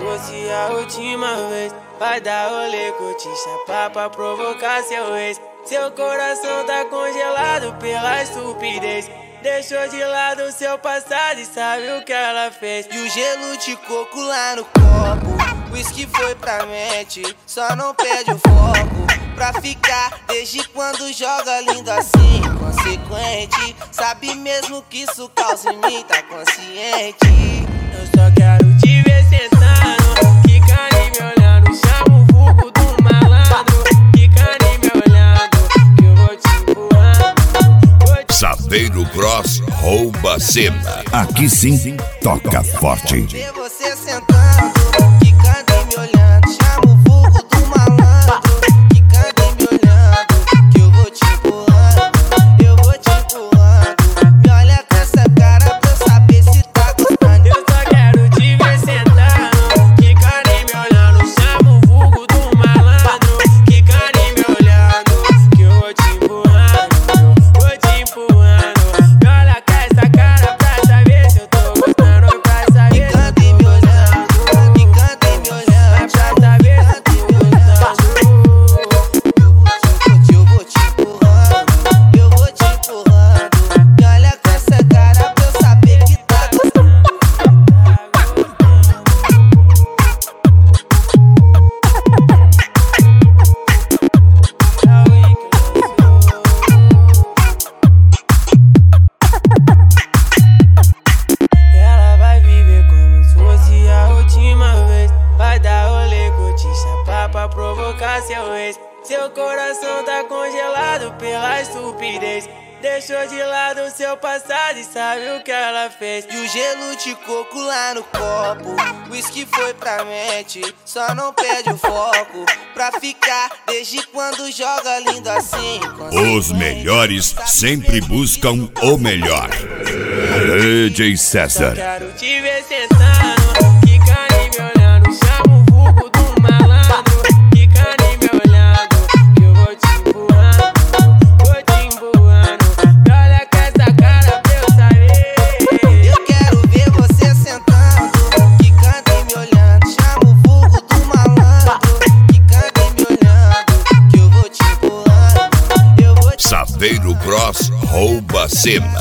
fosse a última vez. Vai dar rolê, curtir, chapar pra provocar seu ex. Seu coração tá congelado pela estupidez. Deixou de lado seu passado e sabe o que ela fez. E o gelo de coco lá no copo, whisky foi pra mente, só não perde o foco. Pra ficar, desde quando joga lindo assim, consequente. Sabe mesmo que isso causa em mim, tá consciente. Eu só quero te ver sentando, quicando e me olhando. Chama o vulgo do malandro, quicando e me olhando, que eu vou te empurrando. Saveiro Bros rouba cena. Aqui sim, toca forte. Ver você sentando, quicando e me olhando. Chama o vulgo do malandro, quicando e me olhando, que eu vou te empurrando, eu vou te empurrando. Me olha com essa cara pra eu saber se tá gostando. Eu só quero te ver sentando, quicando e me olhando. Chama o vulgo do malandro, quicando e me olhando, que eu vou te empurrando, vou te empurrando. Me olha com essa cara pra saber se eu tô gostando, pra saber se eu Quicando e me olhando, quicando e me olhando, pra saber se eu tô gostando. eu vou te empurrando, eu vou te empurrando. Me olha com essa cara pra eu saber que tá gostando. Ela vai viver como se fosse a última vez. Vai dar rolê, curtir, chapar pra provocar seu ex. Seu coração tá congelado pela estupidez. Deixou de lado seu passado e sabe o que ela fez. E o gelo de coco lá no copo, whisky foi pra mente, só não perde o foco. Pra ficar, desde quando joga lindo assim, Os melhores sempre buscam o melhor. DJ César. Quero te ver sentando, quicando e me olhando. Chama o vulgo do malandro, quicando e me olhando, que eu vou te empurrando, vou te empurrando. Me olha com essa cara pra eu saber. Eu quero ver você sentando, quicando e me olhando. Chama o vulgo do malandro, quicando e me olhando, que eu vou te empurrando, eu vou te Saveiro Bros rouba cena.